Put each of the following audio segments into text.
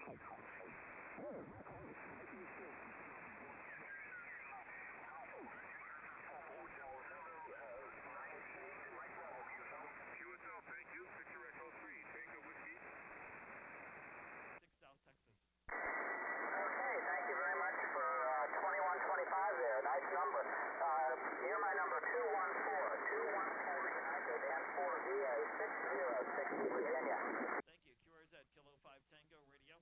QSL, thank you. Victor Echo 3, Tango Whiskey. 6 South Texas. Okay, thank you very much for 2125 there. Nice number. Hear my number 214 United and 4VA 6060 Virginia. Thank you. QRZ, Kilo 5 Tango Radio.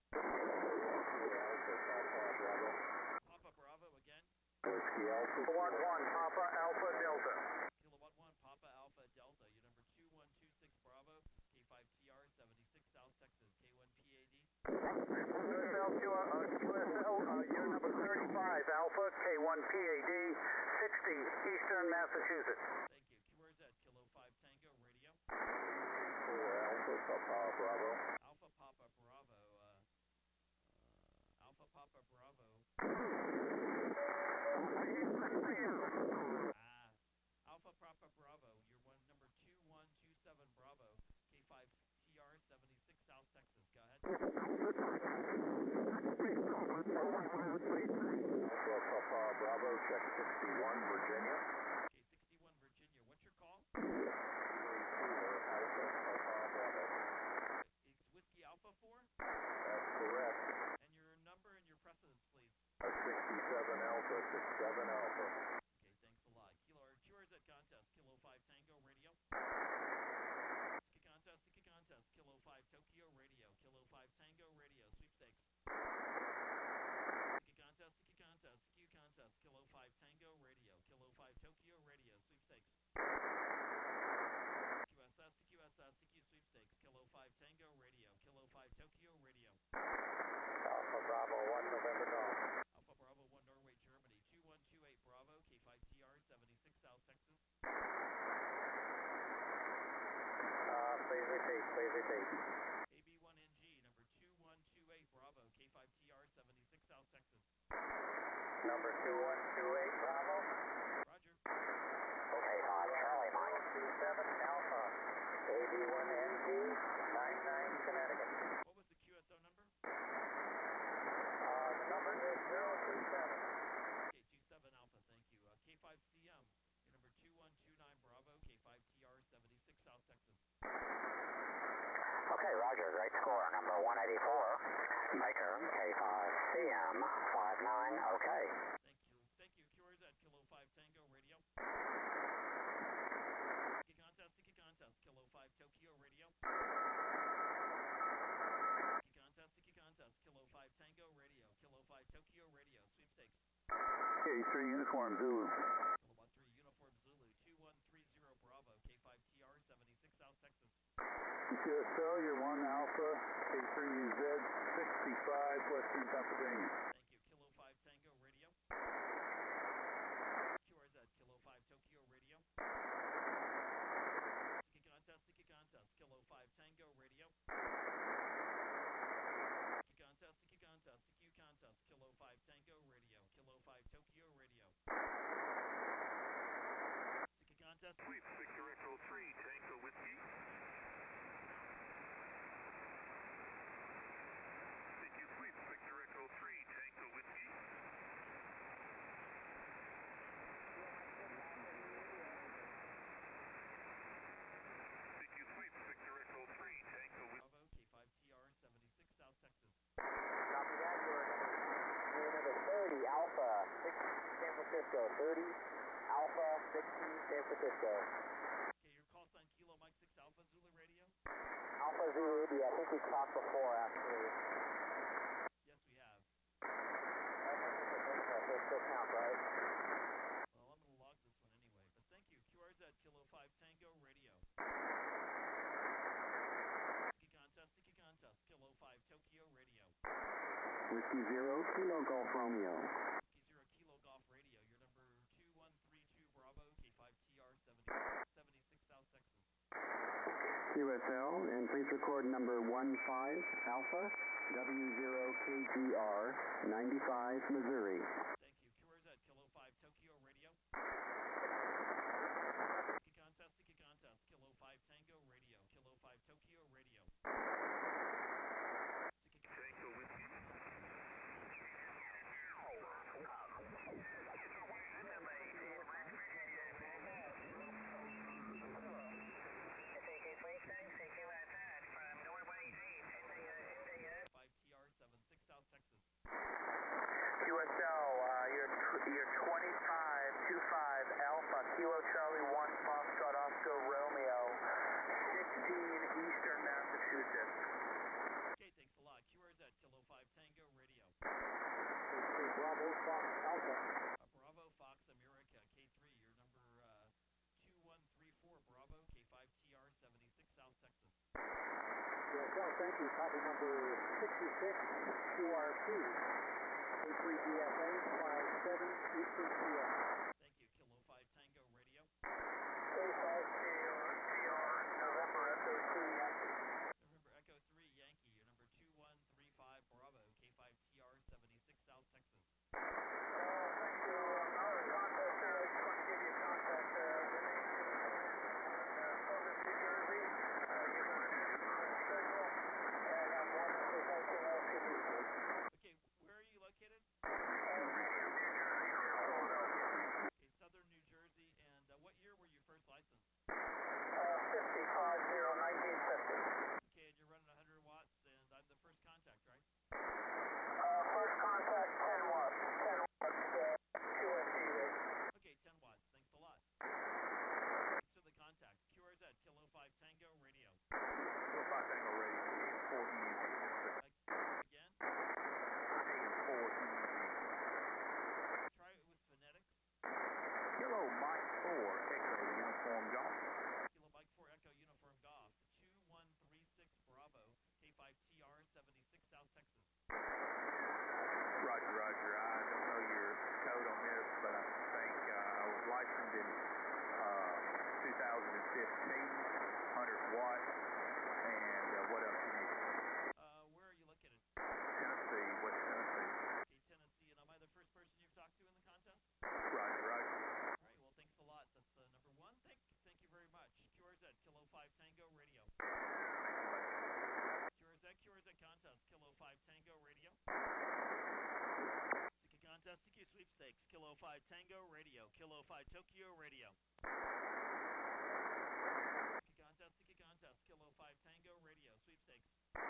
Papa Bravo again. Whiskey Alpha 11 Papa Alpha Delta. Kilowatt 1 Papa Alpha Delta. Your number 2126 Bravo, K5TR 76 South Texas, K1PAD. QSL, unit number 35 Alpha, K1PAD, 60 Eastern Massachusetts. Thank you. QRZ, Kilo 5 Tango Radio. Alpha Papa Bravo. Alpha Papa Bravo. Alpha Papa Bravo. Alpha Papa Bravo. You're number 2127 Bravo, K5TR 76 South Texas. Go ahead. Alpha Papa Bravo, check 61 Virginia. Okay, 61 Virginia. What's your call? Alpha Papa Bravo. It's Whiskey Alpha 4? That's correct. And your number and your precedence, please. 67 Alpha, 67 Alpha. Okay, thanks a lot. Kilo or QRZ contest, Kilo 5 Tango Radio. Sticky contest, Kilo 5 Tokyo Radio, Kilo 5 Tango Radio, sweepstakes. Sticky contest, Q contest, Kilo 5 Tango Radio, Kilo 5 Tokyo Radio, sweepstakes. QSS, CQ sweepstakes, Kilo 5 Tango Radio, Kilo 5 Tokyo Radio. Alpha Bravo 1 November Golf. Alpha Bravo 1 Norway, Germany, 2128 Bravo, K5TR 76 South Texas. Please repeat. AB1NG, number 2128 Bravo, K5TR 76 South Texas. Number 2128 Bravo. Roger. Okay, Charlie Mike. 27 Alpha. AB1NG, 99 Connecticut. What was the QSO number? The number is 027. Okay, 27 Alpha, thank you. K5CM, your number 2129 Bravo, K5TR 76 South Texas. Okay, Roger, great score. Number 184. Maker, K5CM, 59, okay. Thank you. QRZ, Kilo 5 Tango Radio. Sticky contest, Kilo 5 Tokyo Radio. Sticky contest, Kilo 5 Tango Radio, Kilo 5 Tokyo Radio, sweepstakes. K3 Uniform Zulu. Kilowatt 3 Uniform Zulu, 2130 Bravo, K5TR 76 South Texas. QSL, you're 1 Alpha, K3Z, 65 Western Pennsylvania. Thank you. Kilo 5 Tango Radio. QRZ, Kilo 5 Tokyo Radio. Sticky contest, Kilo 5 Tango Radio. Sticky contest, CQ contest, Kilo 5 Tango Radio, Kilo 5 Tokyo Radio. Sticky contest. Sweep, Victor Echo 3, Tango Whiskey. Thank you, sweep, Victor Echo 3, Tango Whiskey. Thank you, sweep, Victor Echo 3, Tango Whiskey. Bravo, K5TR 76 South Texas. Copy that, you're number 30 Alpha, 60 San Francisco, 30 Alpha, 60 San Francisco. Okay, your call sign Kilo Mike 6 Alpha Zulu Radio. Alpha Zulu, I think we've talked before, actually. Yes, we have. It still counts, right? Well, I'm going to log this one anyway, but thank you. QRZ, Kilo 5 Tango Radio. Sticky contest, Kilo 5 Tokyo Radio. Whiskey 0, Kilo Golf Romeo. Whiskey 0 Kilo Golf Radio, your number 2132 Bravo, K5TR 76 South Texas. QSL, and please record number 15 Alpha, W0KGR, 95 Missouri. Thank you. QRZ, Kilo 5 Tokyo Radio. Sticky contest, Kilo 5 Tango Radio, Kilo 5 Tokyo Radio. Tango Whiskey to copy number 66, QRP, A3GFA, 57 Eastern PM. Thank you. Kilo 5 Tango Radio. K5 GR, November Echo 3 Yankee. November Echo 3 Yankee, your number 2135 Bravo, K5TR 76 South Texas. Thank you. Another contact here. I just want to give you a contact. The name is Southern New Jersey. You're going to schedule, and I'm one that was anything else you need. Okay, where are you located? Philadelphia. Okay, Southern New Jersey, and what year were you first licensed? 1950. Okay, and you're running 100 watts, and I'm the first contact, right? First contact, 10 watts. 10 watts, QSD. Okay, 10 watts. Thanks a lot. Thanks for the contact. QRZ, Kilo 5 Tango Radio. Kilo 5 Tango Radio, AM4EG. Again? AM4EG. Try it with phonetics. Kilo Mike 4, Echo Uniform Golf. Kilo Mike 4 Echo Uniform Golf, 2136 Bravo, K5TR 76 South Texas. Roger, Roger. I don't know your code on this, but I think I was licensed in 2015, 100 watts, and what else you need? Where are you located? Tennessee, West Tennessee. Okay, Tennessee, and am I the first person you've talked to in the contest? Roger, Roger. All right, well, thanks a lot. That's number one. Thank you very much. QRZ, Kilo 5 Tango Radio. QRZ contest, Kilo 5 Tango Radio. Sika contest, Sika sweepstakes, Kilo 5 Tango Radio, Kilo 5 Tokyo Radio. Sika contest, Kilo 5 Tango Radio, sweepstakes.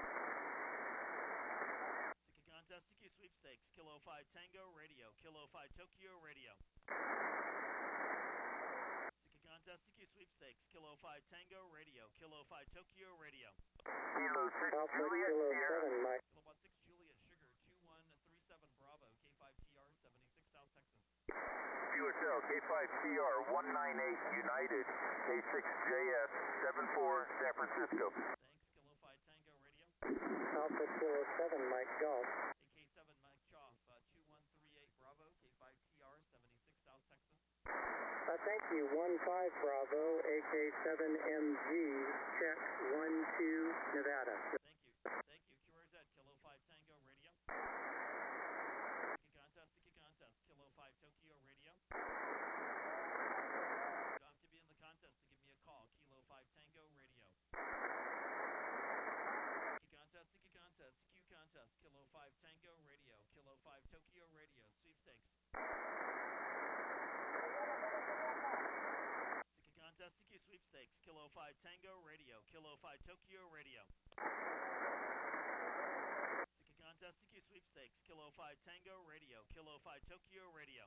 Sika contest, Sika sweepstakes, Kilo 5 Tango Radio, Kilo 5 Tokyo Radio. Sika contest, Sika sweepstakes, Kilo 5 Tango Radio, Kilo 5 Tokyo Radio. Kilo 6 Juliet, Sierra. Kilo 6 Juliet Sugar, 2137 Bravo, K5TR 76 South Texas. QSL, K5TR 198 United, K6JS 74 San Francisco. Thanks, Kilo 5 Tango Radio. Alpha Kilo 7 Mike Golf. AK7 Mike Choff, 2138 Bravo, K5TR 76 South Texas. Thank you. 15 Bravo, AK7MG, check 12 Nevada. Thank you. QRZ, Kilo 5 Tango Radio. Sika contest, Kilo 5 Tokyo Radio. You don't have to be in the contest to give me a call, Kilo 5 Tango Radio. Sika contest, Q contest, Kilo 5 Tango Radio, Kilo 5 Tokyo Radio, sweepstakes. Sika contest, Sika sweepstakes, Kilo 5 Tango Radio, Kilo 5 Tokyo Radio. Sika contest, Sika sweepstakes, Kilo 5 Tango Radio, Kilo 5 Tokyo Radio.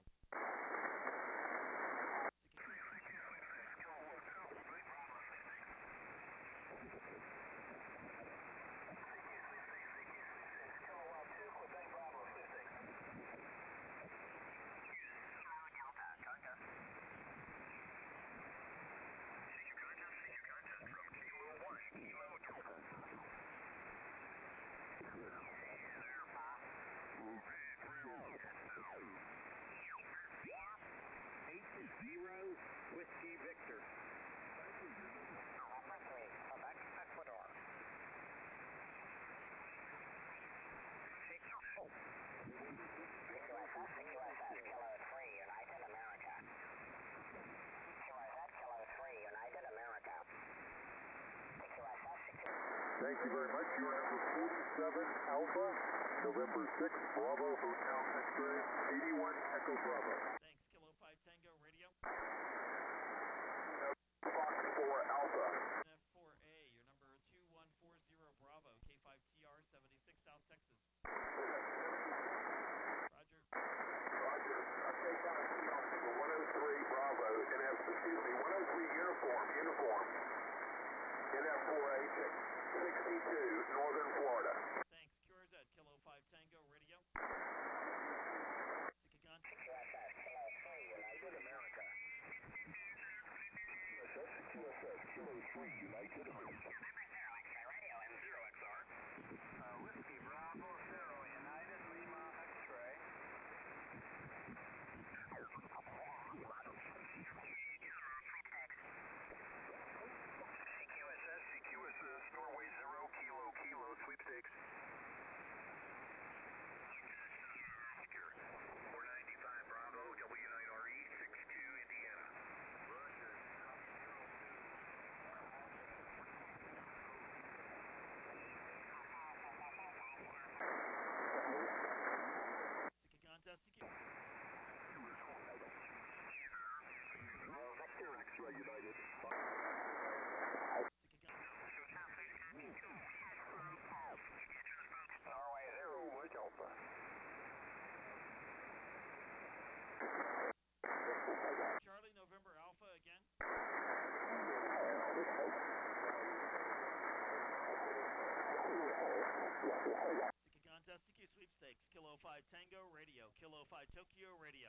Whiskey Victor. Quebec, Ecuador. QSS, Kilo 3, United America. QSS, Kilo 3, United America. Thank you very much. You are number 47 Alpha, November 6 Bravo Hotel X-Ray, 81 Echo Bravo. Thanks, Kilo 5 Tango Radio. Fox 4 Alpha. F4A, your number 2140 Bravo, K5TR 76 South Texas. Roger. Roger. Take down a key on the 103 Bravo, excuse me, 103 Uniform. NF4A 62, Northern Florida. Thanks, QRZ, Kilo 5 Tango Radio. Sika contest. QSS, Kilo 3, United America. QSS, Kilo 3, United America. Number 0 X-ray radio and 0 XR. Ticket contest, CQ sweepstakes, Kilo 5 Tango Radio, Kilo 5 Tokyo Radio.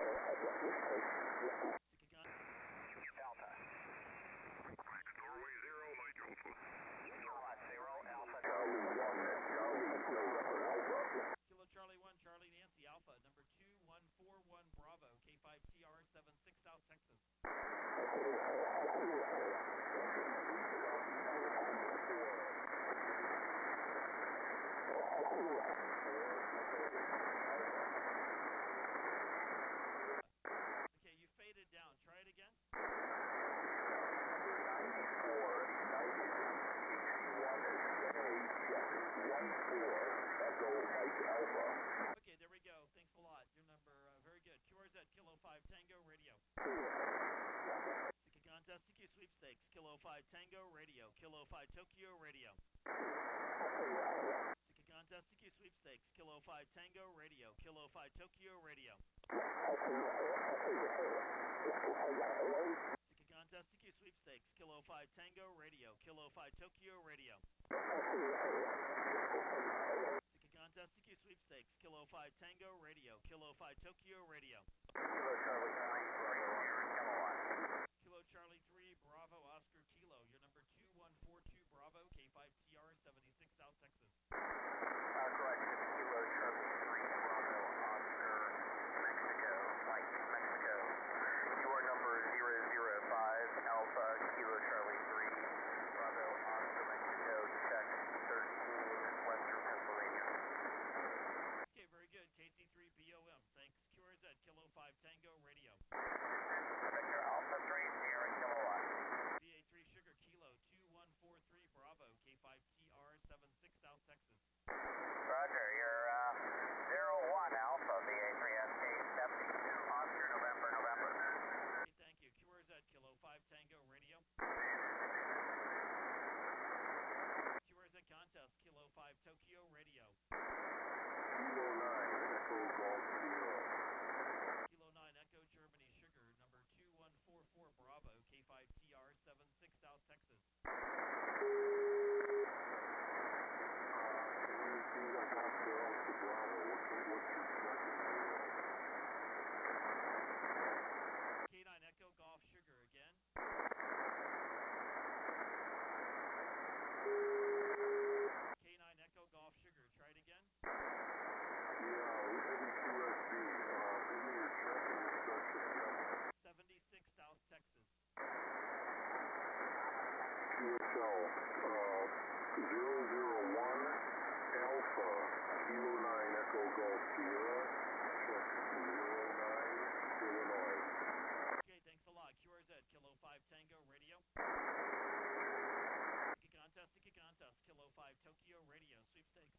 Ticket contest. Delta. Norway 0, Mike Alpha. 0, Alpha. Charlie 1, Charlie November Alpha. Kilo Charlie 1, Charlie Nancy Alpha, number 2141 Bravo, K5TR76 South Texas. Okay, you faded down. Try it again. 14, Echo Mike Alpha. Okay, there we go. Thanks a lot. Your number, very good. QRZ Kilo 5 Tango Radio. Ticket contest, CQ sweepstakes, Kilo 5 Tango Radio, Kilo 5 Tokyo Radio. Ticket contest, CQ sweepstakes, Kilo 5 Tango Radio, Kilo 5 Tokyo Radio. Ticket contest, CQ sweepstakes, Kilo 5 Tango Radio, Kilo 5 Tokyo Radio. Ticket contest, CQ sweepstakes, Kilo 5 Tango Radio, Kilo 5 Tokyo Radio. Kilo Charlie 3, Bravo, Oscar Kilo, your number 2142 Bravo, K5TR76 South Texas. Correction, Kilo Charlie 3, Bravo, Oscar, Mexico, Mike, Mexico. Your number 005, Alpha, Kilo Charlie 3, Bravo, Oscar, Mexico, check 13, Western Pennsylvania. Okay, very good. KC3BOM, thanks. QRZ, Kilo 5 Tango Radio. Victor Alpha 3, Sierra Kilowatt. VA3 Sugar Kilo 2143 Bravo, K5TR76 South Texas. Roger, you're 01 Alpha, VA3SK 72, Oscar, November, November. Okay, thank you. QRZ, Kilo 5 Tango Radio. QRZ Contest, Kilo 5 Tokyo Radio. Kilo 9, Echo Golf Sierra. Kilo 9 Echo Germany Sugar, number 2144 Bravo, K5TR76 South Texas. K9 Echo Golf Sugar again. K9 Echo Golf Sugar, try it again. Yeah, we're heading QSB. Give me your check and your section. 76 South Texas. QSL 001 Alpha, Kilo 9 Echo Golf Sierra, check 09 Illinois. Okay, thanks a lot. QRZ, Kilo 5 Tango Radio. Ticket contest, Kilo 5 Tokyo Radio, sweepstakes.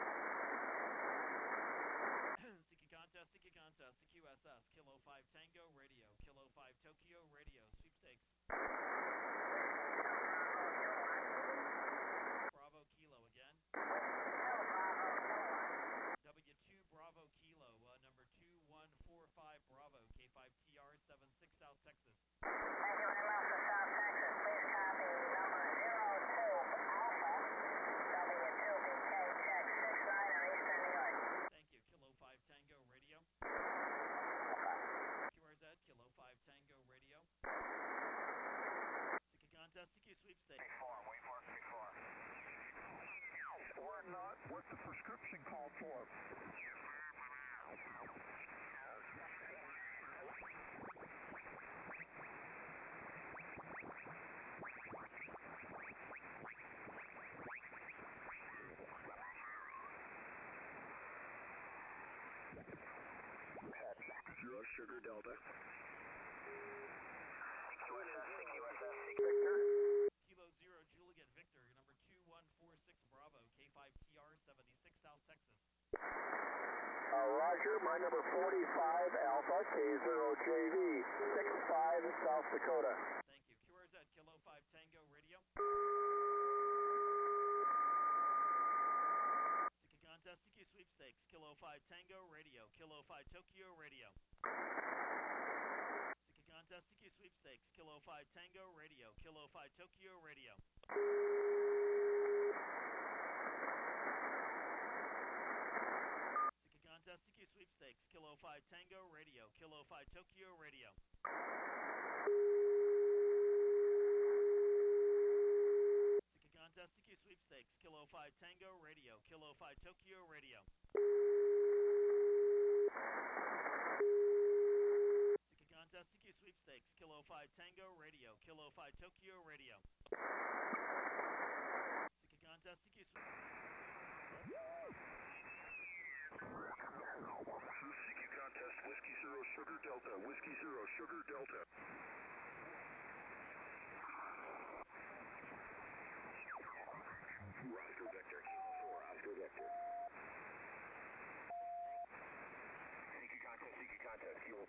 Ticket contest, QSS, Kilo 5 Tango Radio, Kilo 5 Tokyo Radio, sweepstakes. Bravo Kilo again. W2 Bravo Kilo, number 2145 Bravo, K5TR76 South Texas. Thank you very much for South Texas. Please copy number 02 Alpha, W2BK, check 69 on Eastern New York. Thank you. Kilo 5 Tango Radio. QRZ, Kilo 5 Tango Radio. Ticket contest, CQ sweepstakes. Wait for it, Or not, what's the prescription called for? Sugar Delta. Victor. Kilo 0 Juliet Victor, number 2146 Bravo, K5TR76 South Texas. Roger, my number 45 Alpha, K0JV, 65 South Dakota. Thank you. QRZ, Kilo 5 Tango Radio. Ticket contest, CQ sweepstakes, Kilo 5 Tango Radio, Kilo 5 Tokyo Radio. Ticket contest, CQ sweepstakes, Kilo 5 Tango Radio, Kilo 5 Tokyo Radio. CQ sweepstakes, Kilo 5 Tango Radio, Kilo 5 Tokyo Radio. Ticket contest, CQ sweepstakes, Kilo 5 Tango Radio, Kilo 5 Tokyo Radio. Ticket contest, CQ sweepstakes, Kilo 5 Tango Radio, Kilo 5 Tokyo Radio. Ticket contest, CQ sweepstakes. CQ contest, Whiskey Zero Sugar Delta, Whiskey Zero Sugar Delta. Oscar Victor, Kilo 4, Oscar Victor. CQ contest, Kilo.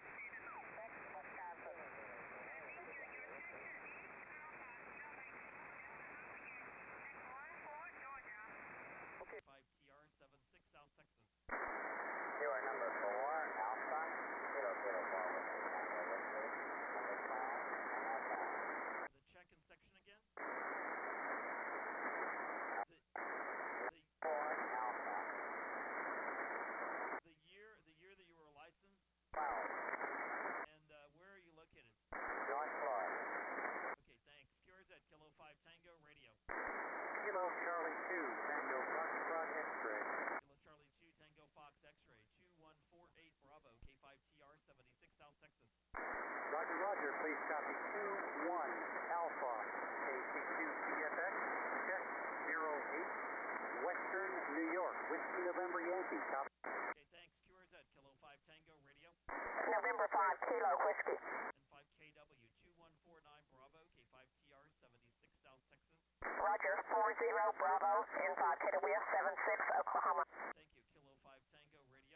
Okay. 5TR76 South Texas. You are number 4, Alpha, Kilo 04, number 5, The check and section again. The 4, Alpha, the year that you were licensed, 12, and where are you located? North Florida. Okay, thanks. QRZ Kilo 5 Tango Radio. Kilo Charlie 2, Tango Foxtrot X-Ray. Kilo Charlie 2 Tango Fox X-Ray 2148 Bravo K5TR76 South Texas. Roger, Roger, please copy 21 Alpha, KC2 CFX, check 08, Western New York, Whiskey November Yankee, copy. Okay, thanks. QRZ Kilo 5 Tango Radio November 5, Kilo Whiskey. and 5KW 2149 Bravo K5TR76 South Texas. Roger, 40 Bravo, N5 KWS 76, Oklahoma. Thank you. Kilo 5 Tango Radio.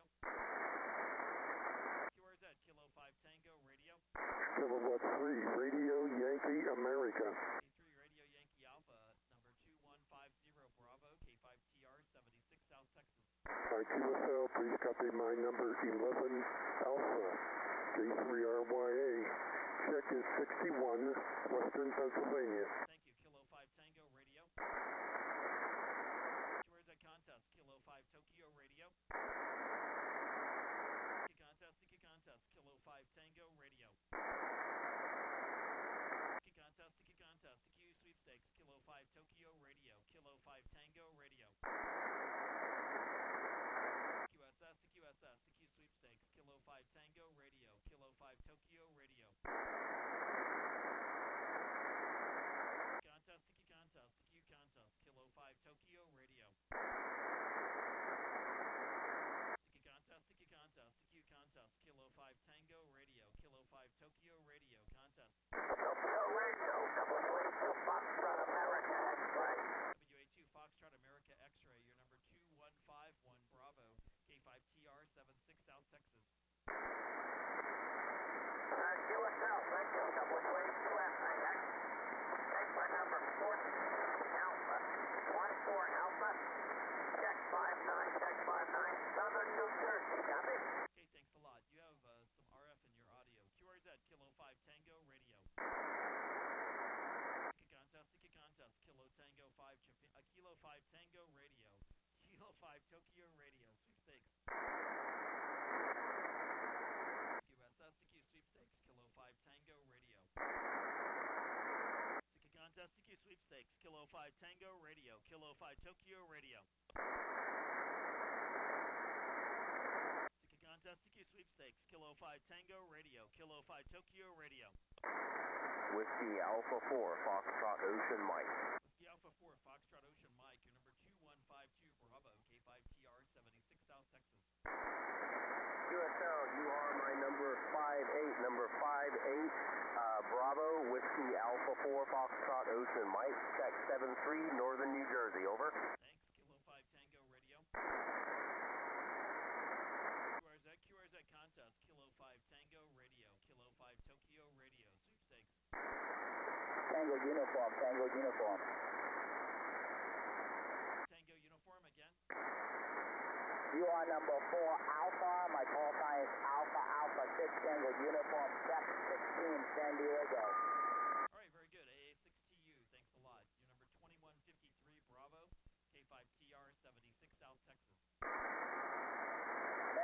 QRZ Kilo 5 Tango Radio. Kilowatt 3, Radio Yankee America. K3 Radio Yankee Alpha number 2150 Bravo K5TR76 South Texas. QSL, please copy my number 11 Alpha, K3RYA. Check is 61, Western Pennsylvania. Thank you. Kilo 5 Tango Radio. QRZ contest. Kilo 5 Tokyo Radio. Ticket contest. Kilo 5 Tango Radio. Ticket contest. CQ sweepstakes. Kilo 5 Tokyo Radio. Kilo 5 Tango Radio. QSS, CQ sweepstakes. Kilo 5 Tango Radio. Kilo 5 Tokyo Radio. Contest, CQ contest. Kilo 5 Tokyo Radio. CQ contest. CQ contest. Kilo 5 Tango Radio. Kilo 5 Tokyo Radio. Contest. Tokyo Radio, WA2 Foxtrot America X-Ray. WA2 Foxtrot America X-Ray. Your number 2151 Bravo K5TR76 South Texas. QSL, thank you, WA2 FA. Take my number 14 Alpha, 14 Alpha, check 59, Southern New Jersey, copy. Okay, thanks a lot. You have some RF in your audio. QRZ Kilo 5 Tango Radio. Ticket contest. Kilo Tango 5 Japan, Kilo 5 Tango Radio. Kilo 5 Tokyo Radio. Sweepstakes. QSS CQ sweepstakes. Kilo 5 Tango Radio. Ticket contest. CQ sweepstakes. Kilo 5 Tango Radio. Kilo 5 Tokyo Radio. Ticket contest. CQ sweepstakes. Kilo 5 Tango Radio. Kilo 5 Tokyo Radio. Whiskey Alpha 4, Foxtrot Ocean Mike. Whiskey Alpha 4 Foxtrot Ocean Mike. Your number 2152 Bravo K5TR76 South Texas. QSL, you are my number 58, Bravo, Whiskey Alpha 4, Foxtrot Ocean Mike, check 73, Northern New Jersey, over. Thanks. Kilo 5 Tango Radio. QRZ contest. Kilo 5 Tango Radio. Kilo 5 Tokyo Radio. Sweepstakes. Tango Uniform. Tango Uniform again. You are number 4 Alpha, my call sign is Alpha 6, Tango Uniform, check 16, San Diego. All right, very good. AA6TU, thanks a lot. Your number 2153 Bravo K5TR76 South Texas.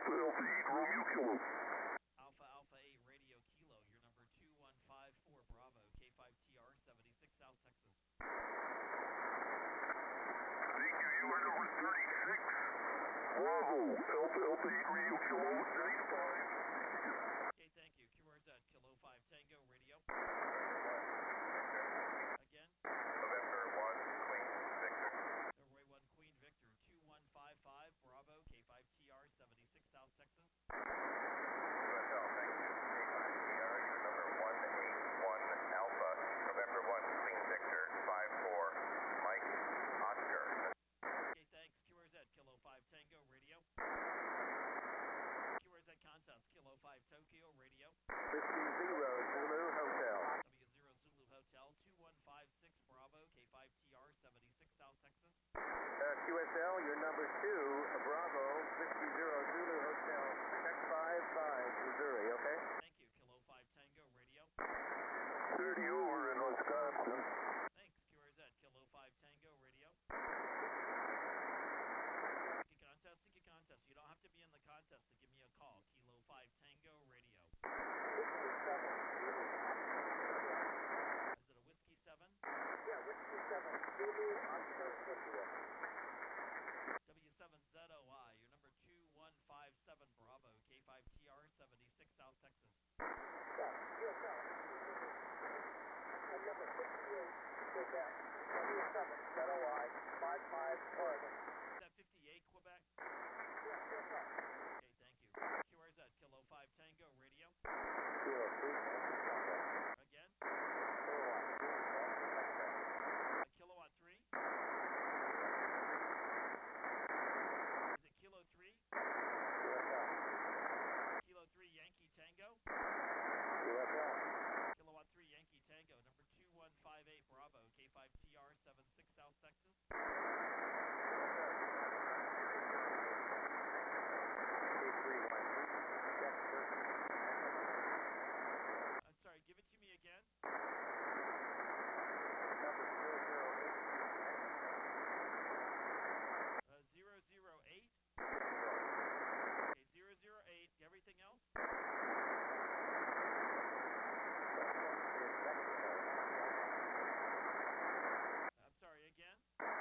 Alpha Delta 8 Romeo Kilo. Alpha Alpha 8 Radio Kilo, your number 2154 Bravo, K5TR 76 South Texas. Thank you. You are number 36. Bravo. Alpha Delta 8 Radio Kilo 95. Okay, thank you. QRZ Kilo 5 Tango Radio. Again. November 1 Queen Victor. Norway 1 Queen Victor 2155 Bravo, K5TR 76 South Texas. USL, thank you. K5TR, your number 181 Alpha. November 1 Queen Victor 54 Mike Oscar. Okay, thanks. QRZ Kilo 5 Tango Radio. QRZ Contest Kilo 5 Tokyo Radio. Whiskey Zero Zulu Hotel. W0 Zulu Hotel 2156 Bravo, K5TR 76 South Texas. QSL, your number 2, Bravo, Whiskey Zero Zulu Hotel, check 55, Missouri, okay? Thank you. Kilo 5 Tango Radio. 30 over in Wisconsin. Thanks. QRZ Kilo 5 Tango Radio. Sticky contest. You don't have to be in the contest to give me a call. Kilo 5 Tango Radio. Is it a Whiskey 7? Yeah, Whiskey 7, Zulu Oscar India. W7ZOI, your number 2157 Bravo, K5TR 76 South Texas. Yeah, QSL. And number 58, Quebec, W7ZOI, 55 Oregon. Is that 58 Quebec? Yeah, QSL. Okay, thank you. QRZ Kilo 5 Tango Radio. Kilo 3, Again. Kilowatt 3. Is it Kilo 3? Kilo 3 Yankee Tango. Kilowatt 3 Yankee Tango, number 2158 Bravo, K5TR 76 South Texas. I'm sorry, give it to me again. Number 008. Okay, 008. Everything else? I'm sorry, again?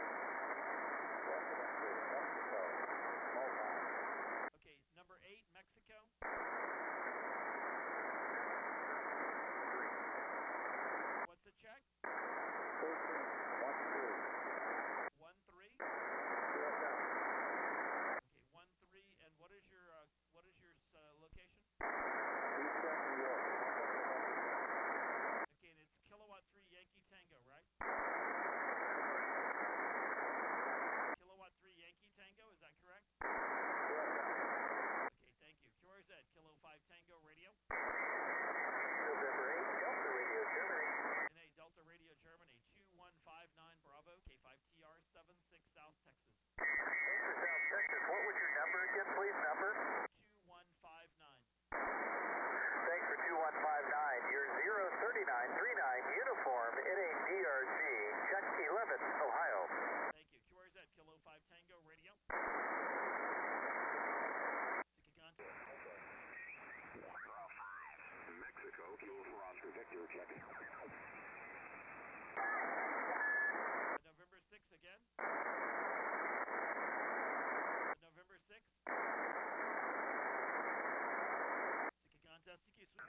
Okay, number 8, Mexico. What's the check? 1-3. Okay, 1-3. And what is your location? Okay, and it's Kilowatt 3 Yankee Tango, right? Kilowatt 3 Yankee Tango, is that correct? Okay, thank you. QRZ, Kilo 5 Tango Radio. November 8, Delta Radio, Germany. And a Delta Radio Germany, 2159 Bravo, K5TR 76 South Texas. Thanks for South Texas. What was your number again, please? Number? 2159. Thanks for 2159. You're 03939 uniform in a DRG. Check 11, Ohio. Thank you. QRZ, Kilo 5 Tango Radio. Mexico, Kilo 4 Oscar Victor, checking. November 6 again. November 6. Sticky contest, sticky sweep.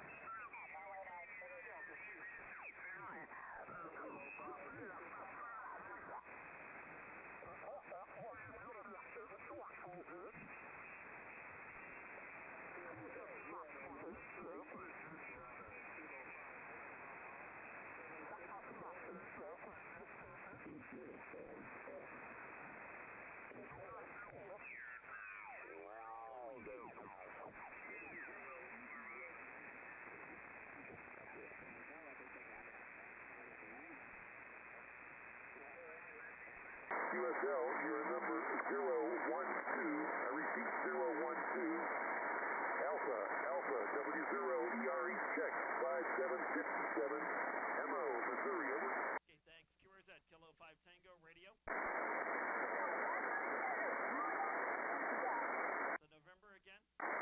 QSL, your number 012, I repeat 012, Alpha, W0ERE check, 5757, MO, Missouri, over. Okay, thanks. QRZ, Kilo 5 Tango Radio. The November again.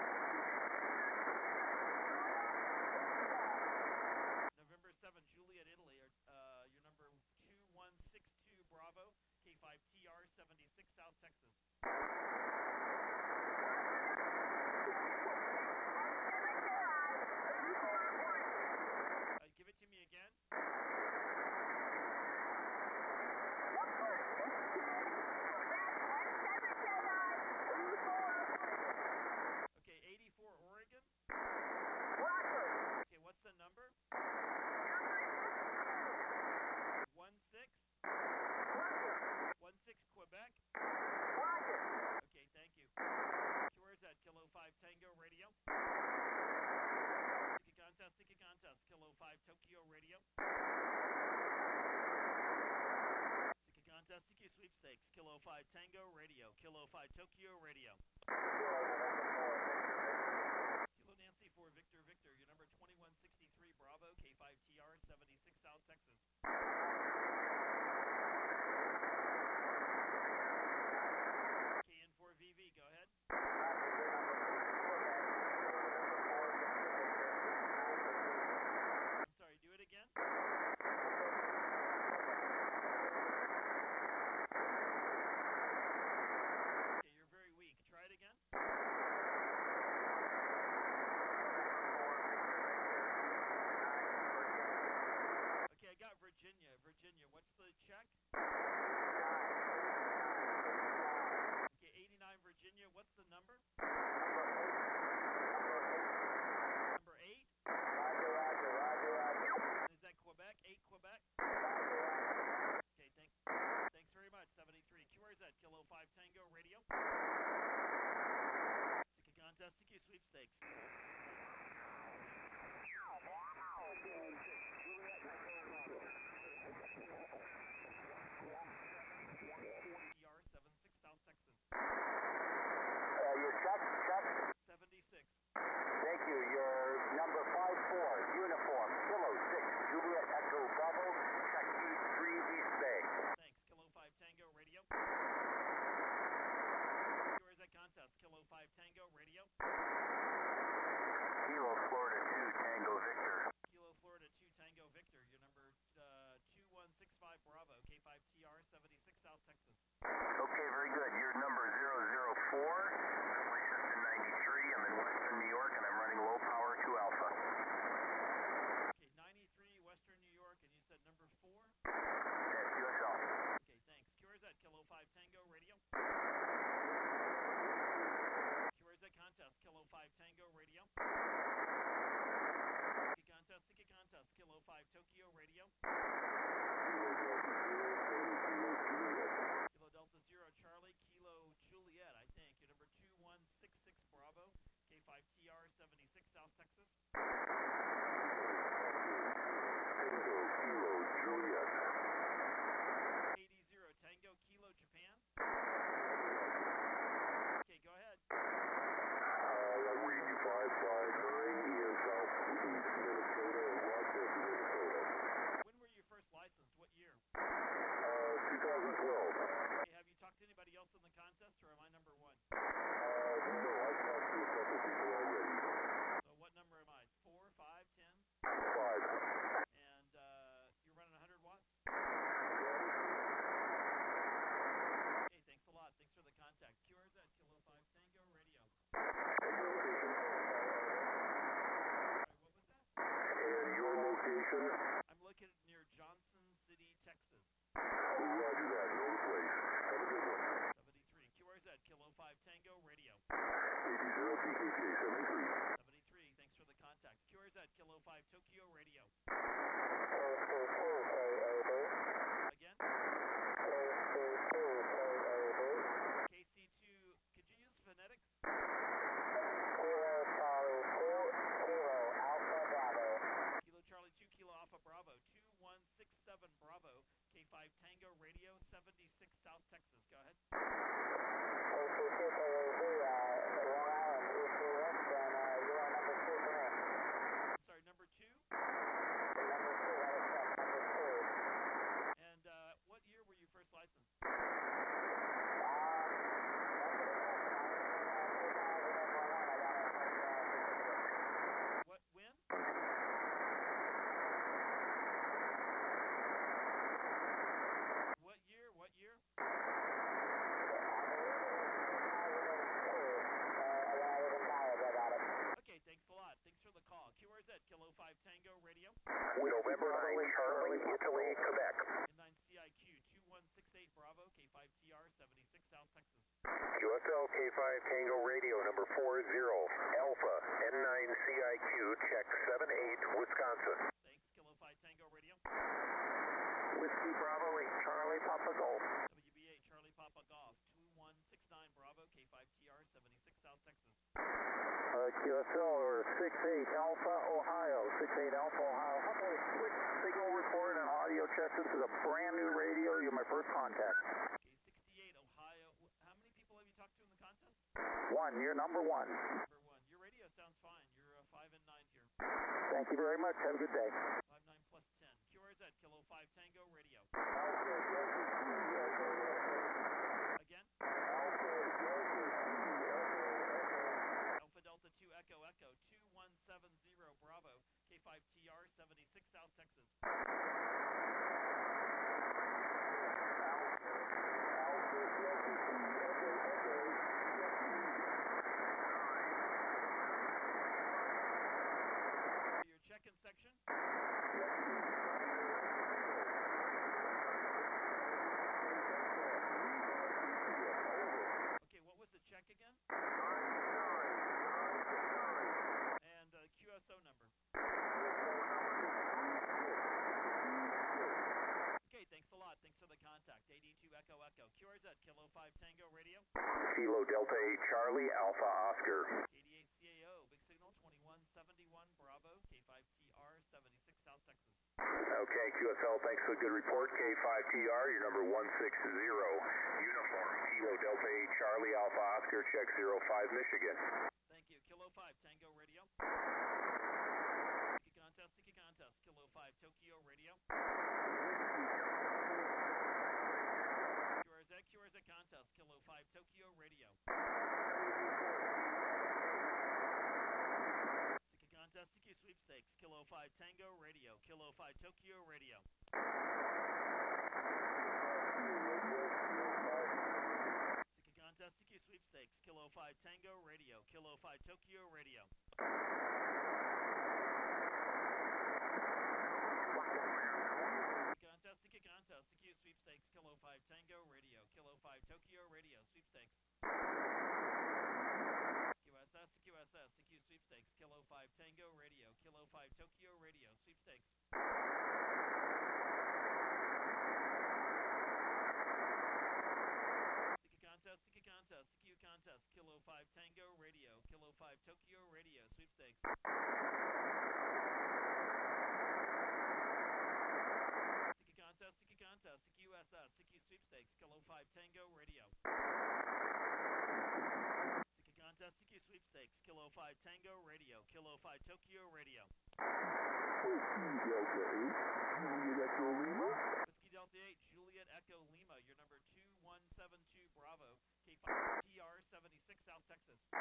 sweepstakes. Kilo 5 Tango Radio. Kilo 5 Tokyo Radio. Kilo Nancy 4 Victor Victor. Your number 2163 Bravo. K5TR 76 South Texas. KN4VV. Go ahead. I'm sorry. Do it again. Try it again. Okay, I got Virginia. Virginia, what's the check? Okay, 89 Virginia, what's the number? Number 8? Is that Quebec? 8 Quebec? Okay, thanks very much. 73. QRZ, Kilo 5 Tango Radio. Ticket contest, ticket sweepstakes. TR 76 South Texas. Your check? 76. Thank you. Your number 54, uniform, Kilo 6, Juliet Echo Bravo, check E3 East Bay. Thanks. Kilo 5 Tango Radio. Yours at contest. Kilo 5 Tango Radio. Kilo Florida 2 Tango Victor. Kilo Florida 2 Tango Victor. Your number 2165 Bravo. K5TR 76 South Texas. Okay, very good. Your number 004. Licensed in 93. I'm in Western New York and I'm running low power to Alpha. Okay, 93 Western New York, and you said number 4? Yes, USL. Okay, thanks. QRZ Kilo 5 Tango Radio. QRZ contest Kilo 5 Tango Radio. Ticket contest Kilo 5 Tokyo Radio. Kilo Delta 0 Charlie Kilo Juliet, I think. Your number 2166 Bravo. K5TR 76 South Texas. Kilo Juliet. 80 Tango Kilo Japan. Okay, go ahead. Runway 559 is southeast Minnesota and Rochester, Minnesota. When were you first licensed? What year? 2012. Okay, have you talked to anybody else in the contest, or am I number 1? No, I've talked to a couple people already. So what number am I? 4, 5, 10? 5. And you're running 100 watts? Okay, thanks a lot. Thanks for the contact. QRZ Kilo 5 Tango Radio. Sorry, what was that? And your location? I'm located near Johnson City, Texas. Roger that. Know the place. Have a good one. 73. QRZ Kilo 5 Tango Radio. 80 PKK 73. 73. Thanks for the contact. QRZ Kilo 5 Tokyo Radio. Again? KC2. Could you use phonetics? Kilo Charlie 2 Kilo Alpha Bravo. 2167 Bravo. K5 Tango Radio 76 South Texas. Go ahead. Sorry, number 2? And what year were you first licensed? What, when? What year? Okay, thanks a lot. Thanks for the call. QRZ Kilo 5 Tango Radio. November 9 Charlie, Italy, Quebec. N9 CIQ 2168 Bravo, K5TR 76 South Texas. QSL K5 Tango Radio number 40 Alpha N9 CIQ check 78 Wisconsin. Thanks, Kilo 5 Tango Radio. Whiskey Bravo 8 Charlie Papa Golf. WBA Charlie Papa Golf 2169 Bravo, K5TR 76 South Texas. QSL or 68 Alpha Ohio, 68 Alpha Ohio. How about a quick signal report and audio check? This is a brand new radio. You're my first contact. KC 1. You're number 1. Number 1. Your radio sounds fine. You're 5 and 9 here. Thank you very much. Have a good day. 5, 9 plus 10. QRZ, Kilo 5 Tango Radio. Again? Alpha Delta 2 Echo Echo 2170 Bravo, K5TR 76 South Texas. Your check-in section? Okay, what was the check again? And QSO number. Okay, thanks a lot. Thanks for the contact. 82 Echo Echo. QRZ, Kilo 5 Tango Radio. Kilo Delta 8 Charlie, Alpha Oscar. 88 CAO, big signal 2171 Bravo, K5TR 76 South Texas. Okay, QSL, thanks for the good report. K5TR, your number 160. Uniform, Kilo Delta 8 Charlie, Alpha Oscar, check 05 Michigan. Thank you. Kilo 5 Tango Radio. Sticky contest. Kilo 5 Tokyo Radio. QRZ contest. Kilo 5 Tokyo Radio. Sticky contest. Sticky sweepstakes. Kilo 5 Tango Radio. Kilo 5 Tokyo Radio. Sticky contest. Sticky sweepstakes. Kilo 5 Tango Radio. Kilo 5 Tokyo Radio. Sticky contest, Sticky sweepstakes, Kilo 5 Tango Radio, Kilo 5 Tokyo Radio, sweepstakes. QSS, Sticky sweepstakes, Kilo 5 Tango Radio, Kilo 5 Tokyo Radio, sweepstakes. Sticky contest, Sticky contest, Kilo 5 Tango Radio, Kilo 5 Tokyo Radio, sweepstakes. Sticky contest, Sticky USS, Sticky sweepstakes, Kilo 5 Tango Radio. Sticky contest, Sticky sweepstakes, Kilo 5 Tango Radio, Kilo 5 Tokyo Radio. Whiskey Delta 8, Juliet Echo Lima, your number 2172 Bravo, K5TR 76 South Texas. Well,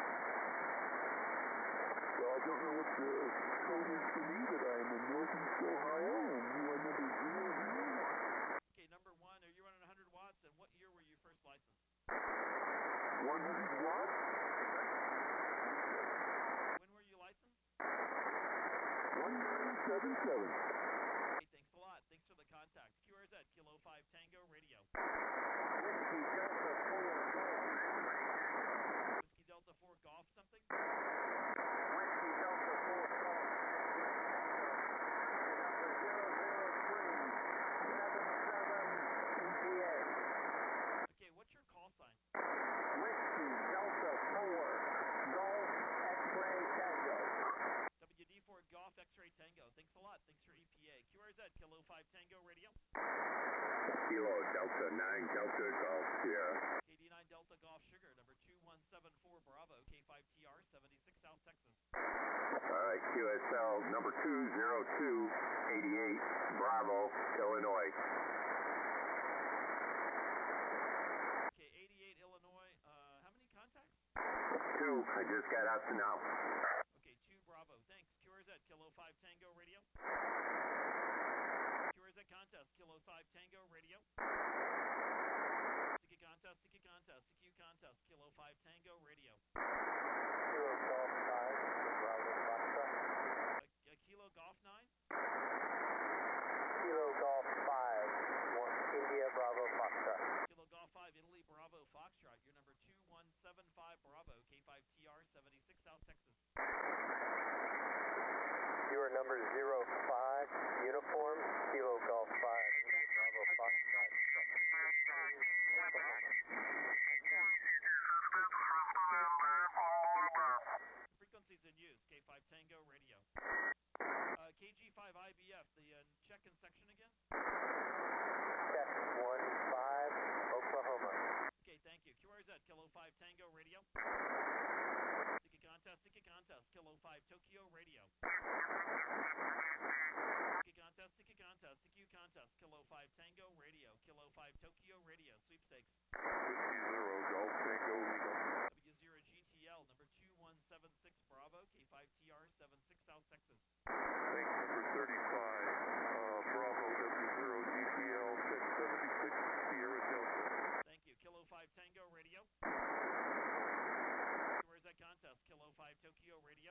I don't know what the code is for me, but I'm in Northeast Ohio, and you are number 001. Okay, number 1, are you running 100 watts, and what year were you first licensed? 100 watts? When were you licensed? 1977. Hey, thanks a lot. Thanks for the contact. QRZ, Kilo 5 Tango Radio. Whiskey Delta 4 Golf something? Whiskey Delta 4 Golf. Okay, what's your call sign? Whiskey Delta 4 Golf X-Ray Tango. WD4 Golf X-Ray Tango. Thanks a lot. Thanks for EPA. QRZ, Kilo 5 Tango Radio. Kilo Delta 9 Delta Golf Sierra. KD9 Delta Golf Sugar, number 2174 Bravo, K5TR 76 South Texas. Alright, QSL, number 20288 Bravo, Illinois. Okay, 88 Illinois. How many contacts? 2, I just got out to now. Okay, 2 Bravo. Thanks. QRZ, Kilo 5 Tango Radio. QRZ contest, Kilo 5 Tango Radio. Sticky contest, Sticky contest, Sticky contest, Kilo 5 Tango Radio. Kilo Golf 5 Bravo Foxtrot. Kilo Golf 9? Kilo Golf 5 India Bravo Foxtrot. Kilo Golf 5 Italy Bravo Foxtrot, your number 2175 Bravo, K5TR 76 South Texas. You are number 05 Uniform Kilo Golf 5 Bravo Foxtrot. Frequencies in use, K5 Tango Radio. KG5 IBF, the check-in section again? Check 15 Oklahoma. Okay, thank you. QRZ, Kilo 5 Tango Radio.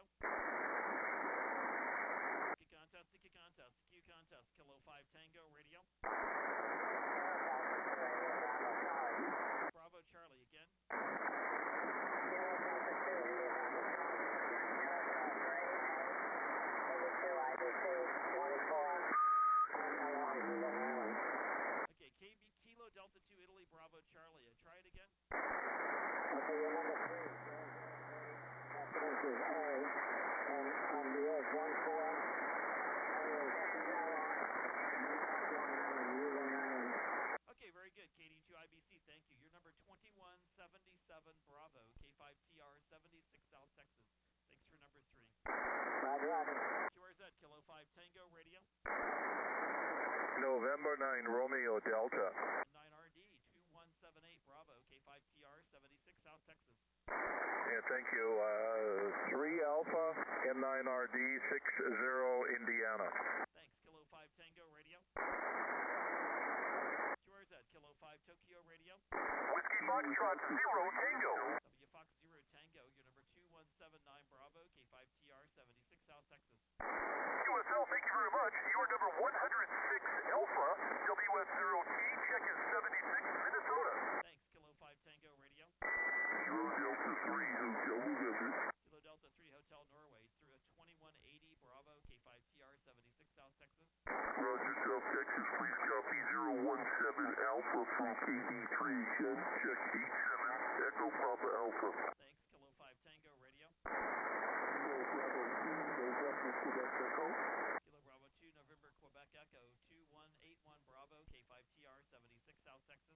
Sticky contest, Q contest, Kilo 5 Tango Radio. Bravo Charlie again. Okay, KB Kilo Delta 2 Italy Bravo Charlie. Try it again. Okay, you're number 3. This is A. And on the edge, 1-4. Okay, very good. KD2 IBC, thank you. You're number 2177 Bravo, K5TR 76 South Texas. Thanks for number 3. Roger, roger. QRZ, Kilo 5 Tango Radio. November 9 Romeo Delta. 9RD 2178 Bravo, K5TR 76 South Texas. Yeah, thank you. 3 Alpha M9RD 60 Indiana. Thanks. Kilo 5 Tango Radio. QRZ, Kilo 5 Tokyo Radio. Whiskey Foxtrot 0 Tango. W Fox 0 Tango, you're number 2179 Bravo, K5TR 76 South Texas. QSL, thank you very much. You are number 106 Alpha, WS0T, check in 76 Minnesota. Thanks. Kilo 5 Tango Radio. Kilo Delta 3 Hotel November. Kilo Delta 3 Hotel Norway, through a 2180 Bravo, K5TR 76 South Texas. Roger, South Texas, please copy 017 Alpha from KD3, check 87 Echo Papa Alpha. Thanks. Kilo 5 Tango Radio. Kilo Bravo 2 November Quebec Echo 2181 Bravo, K5TR 76 South Texas.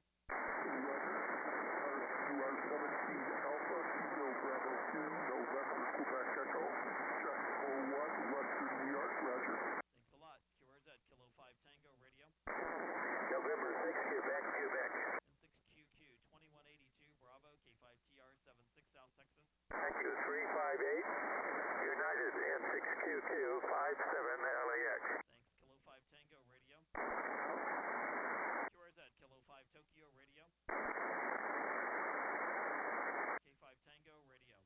You are 17 Alpha, Kilo Bravo 2, November Quebec Echo, check 01 Western New York, roger. Thanks a lot. QRZ, Kilo 5 Tango Radio. November 6 Quebec, Quebec. And 6QQ 2182 Bravo, K5TR 76 South Texas. Thank you, 358 United and 6QQ 57 LAX. Thanks. Kilo 5 Tango Radio. QRZ, Kilo 5 Tokyo Radio. K5 Tango Radio.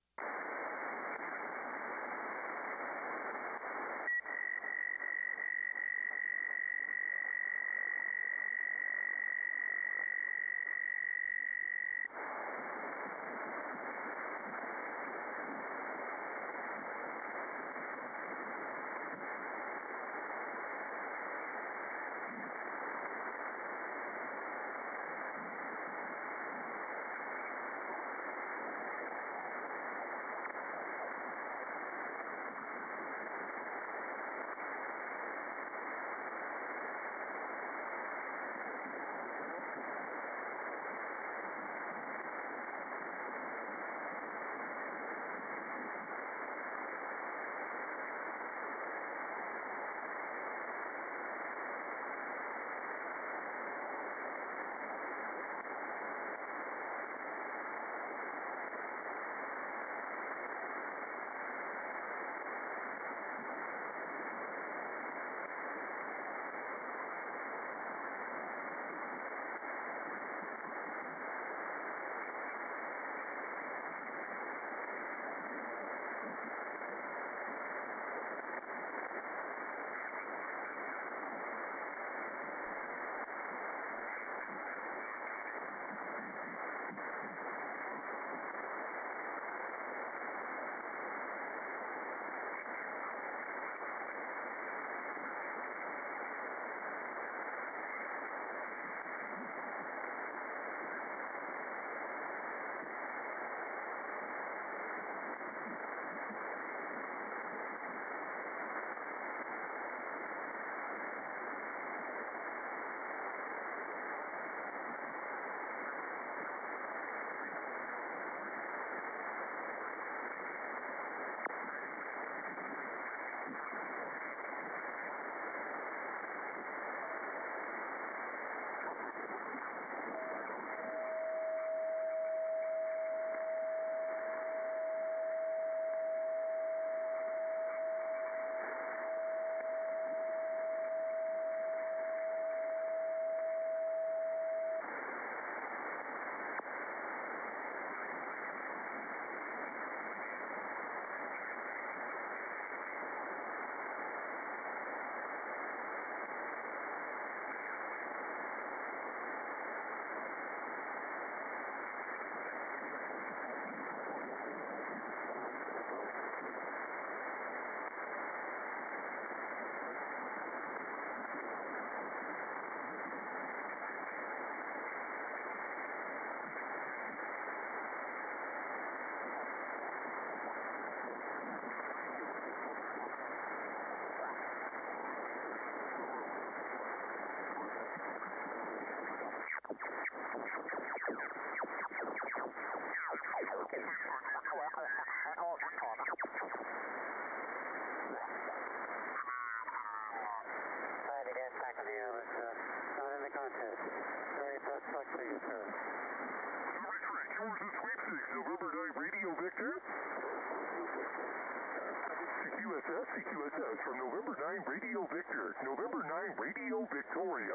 CQSS, CQSS from November 9 Radio Victor, November 9 Radio Victoria.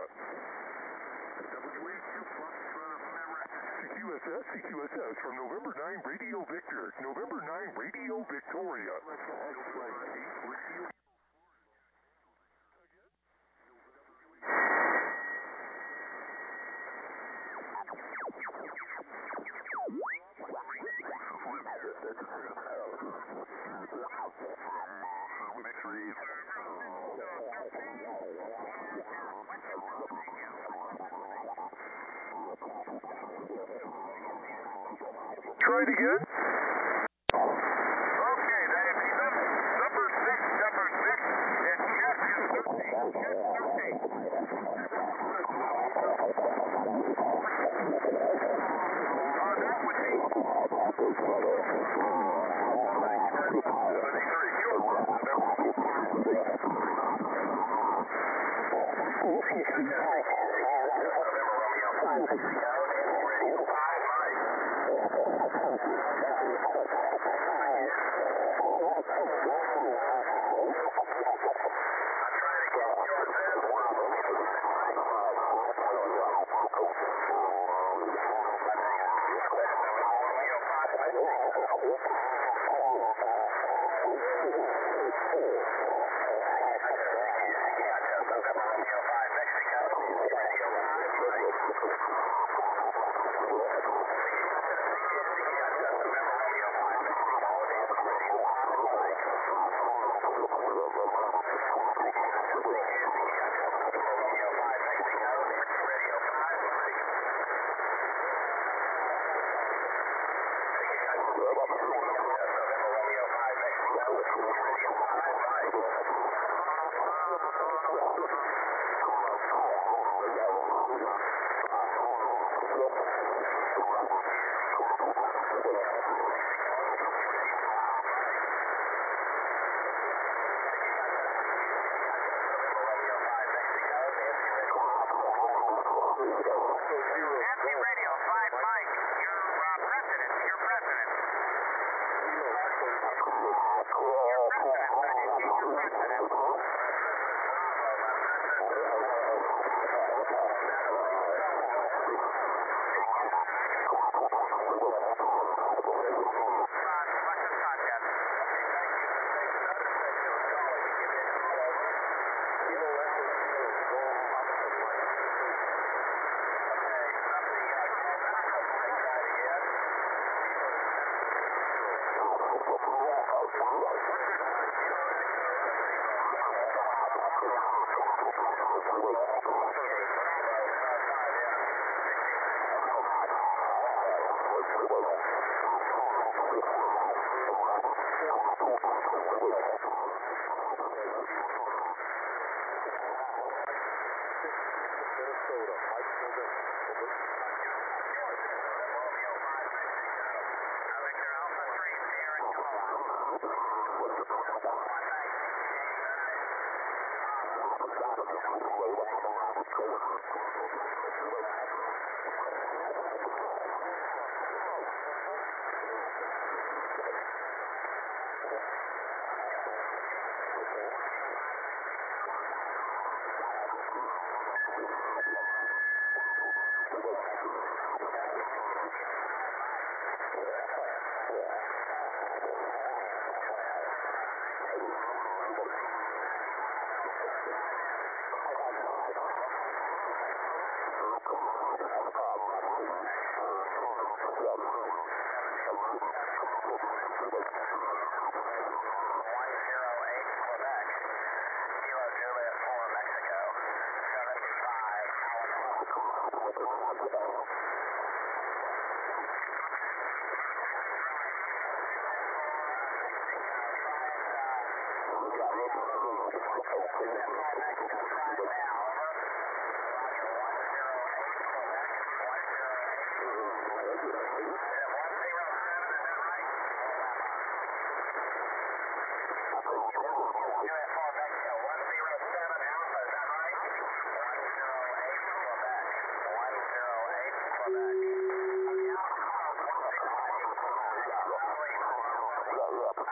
CQSS, CQSS from November 9 Radio Victor, November 9 Radio Victoria. Try it again. Okay, that is number 6, and Jet is 13. Jet 108 Quebec.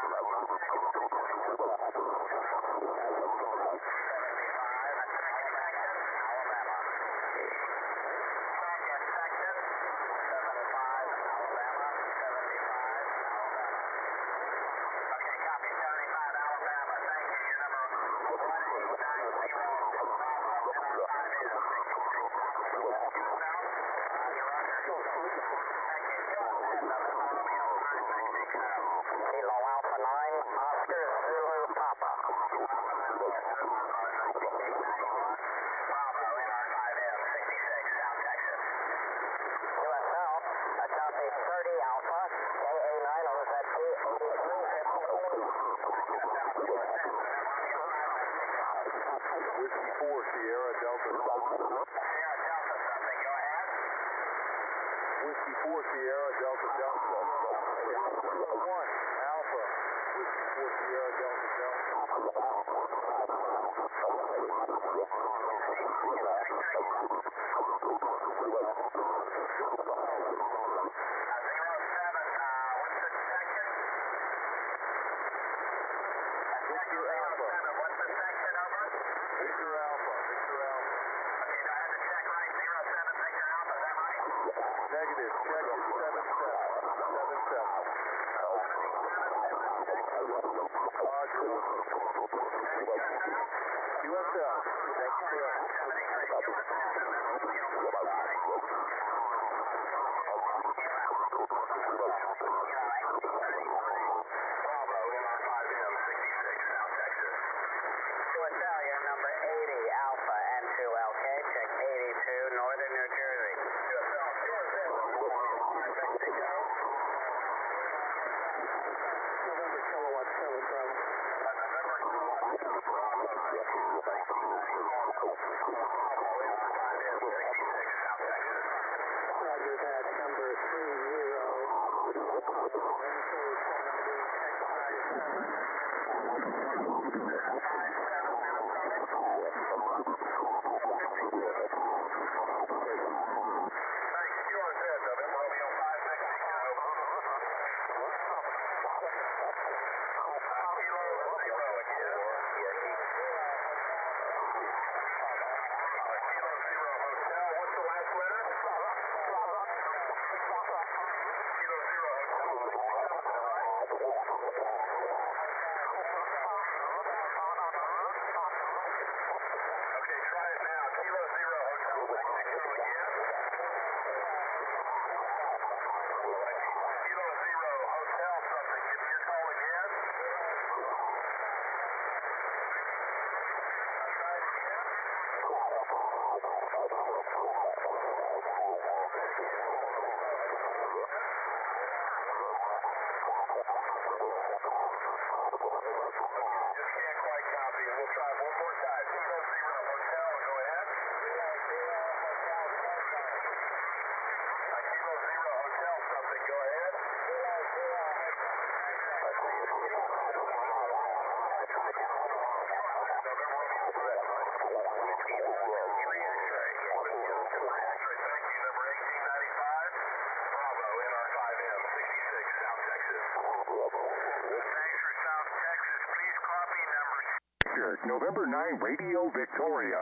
November 9 Radio Victoria.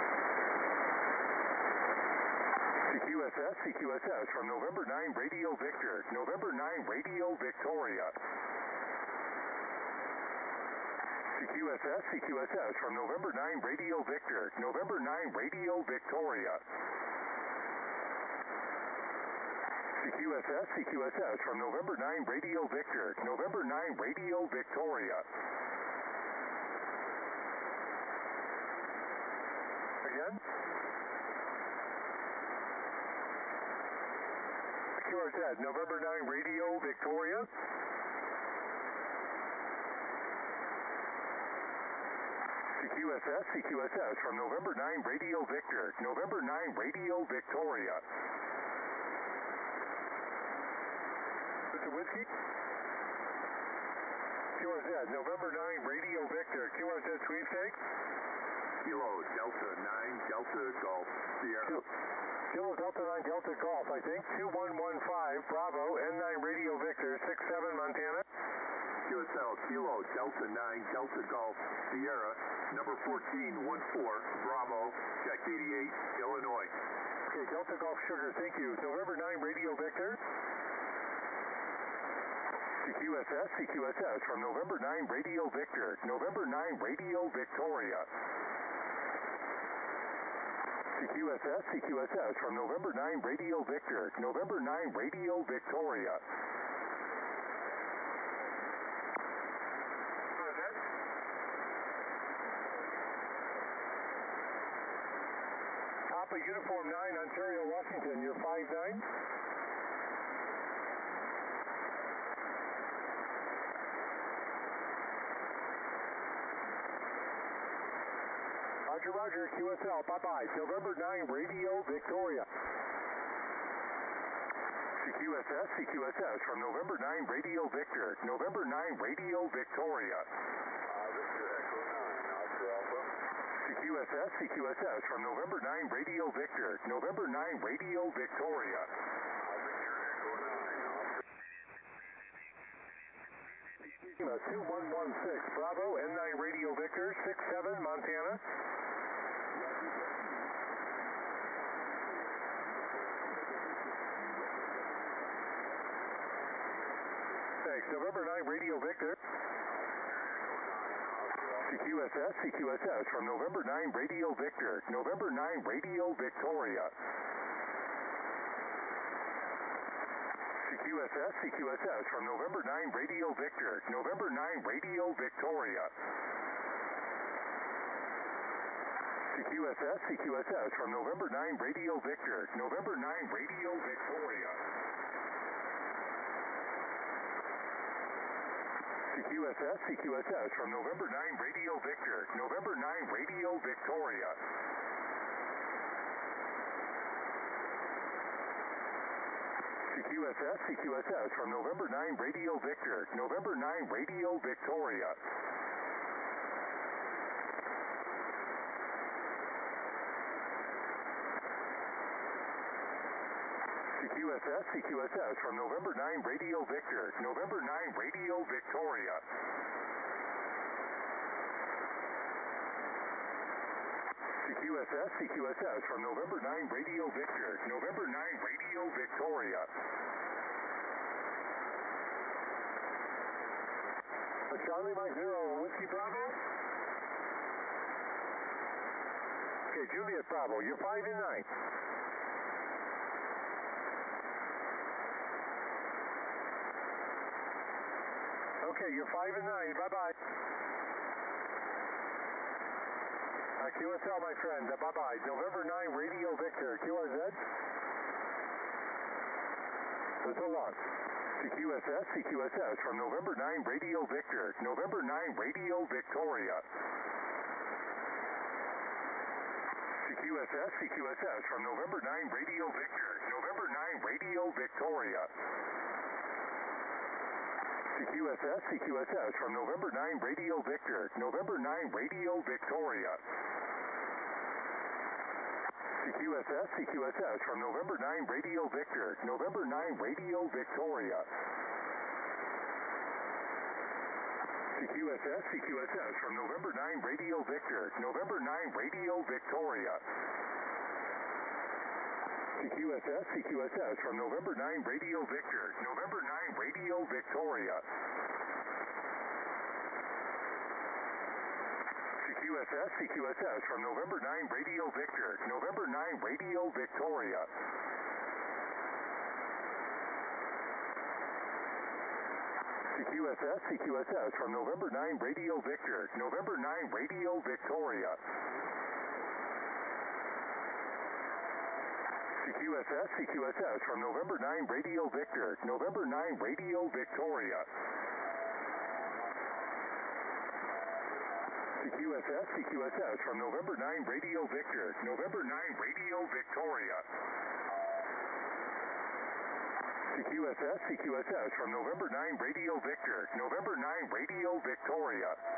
CQSS from November 9 Radio Victor. November 9 Radio Victoria. CQSS from November 9 Radio Victor. November 9 Radio Victoria. CQSS from November 9 Radio Victor. November 9 Radio Victoria. Again? QRZ, November 9 Radio Victoria. CQSS from November 9 Radio Victor. November 9 Radio Victoria. Mr. Whiskey? QRZ, November 9 Radio Victor. QRZ sweepstakes? Kilo Delta 9 Delta Golf Sierra. Kilo Delta 9 Delta Golf, I think. 2115 Bravo N9 Radio Victor 67 Montana. QSL Kilo Delta 9 Delta Golf Sierra, number 1414 Bravo, check 88, Illinois. Okay, Delta Golf Sugar, thank you. November 9 Radio Victor. CQSS from November 9 Radio Victor. November 9 Radio Victoria. CQSS from November 9 Radio Victor. November 9 Radio Victoria. Papa Uniform 9 Ontario, Washington, you're 5-9. Roger, QSL, bye-bye. November 9 Radio Victoria. CQSS from November 9 Radio Victor. November 9 Radio Victoria. Victor Echo 9, Oscar Alpha. CQSS from November 9 Radio Victor. November 9 Radio Victoria. Victor Echo 9, Oscar. 2116 Bravo, N9 Radio Victor, 67 Montana. Thanks. November 9 Radio Victor. CQSS from November 9 Radio Victor. November 9 Radio Victoria. CQSS from November 9 Radio Victor. November 9 Radio Victoria. CQSS from November 9 Radio Victor. November 9 Radio Victoria. CQSS from November 9 Radio Victor. November 9 Radio Victoria. CQSS from November 9 Radio Victor. November 9 Radio Victoria. CQSS from November 9 Radio Victor. November 9 Radio Victoria. CQSS from November 9 Radio Victor. November 9 Radio Victoria. Charlie Mike Zero, Whiskey Bravo. Okay, Juliet Bravo, you're 5-9. Okay, you're 5-9. Bye-bye. QSL, my friend. Bye-bye. November 9 Radio Victor. QRZ. So long. CQSS from November 9 Radio Victor. November 9 Radio Victoria. CQSS from November 9 Radio Victor. November 9 Radio Victoria. CQSS from November 9 Radio Victor. November 9 Radio Victoria. CQSS from November 9 Radio Victor. November 9 Radio Victoria. CQSS from November 9 Radio Victor. November 9 Radio Victoria. CQSS from November 9 Radio Victor. November 9 Radio Victoria. CQSS from November 9 Radio Victor. November 9 Radio Victoria. CQSS from November 9 Radio Victor. November 9 Radio Victoria. CQSS from November 9 Radio Victor. November 9 Radio Victoria. CQSS from November 9 Radio Victor. November 9 Radio Victoria. CQSS from November 9 Radio Victor. November 9 Radio Victoria.